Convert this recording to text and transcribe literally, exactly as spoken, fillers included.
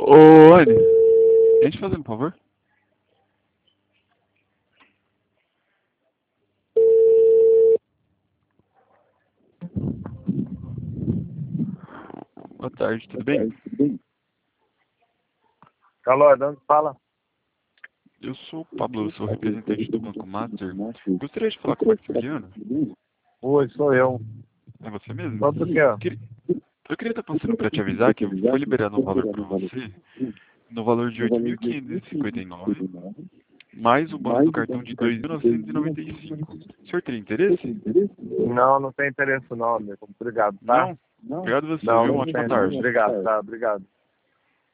Ô, Anne, a gente fazendo um favor? Boa tarde, tudo bem? Alô, de onde fala? Eu sou o Pablo, sou representante do Banco Master. Gostaria de falar com o Maximiliano. Oi, sou eu. É você mesmo? Sobre o quê? Queria- Eu queria estar passando para te avisar que foi liberado um valor para você no valor de oito mil quinhentos e cinquenta e nove, mais o bônus do cartão de dois mil novecentos e noventa e cinco. O senhor teria interesse? Não, não tem interesse não, amigo. Obrigado, tá? Não? Obrigado a você, Não, viu? Uma não ótima tem. tarde. Obrigado, tá? Obrigado.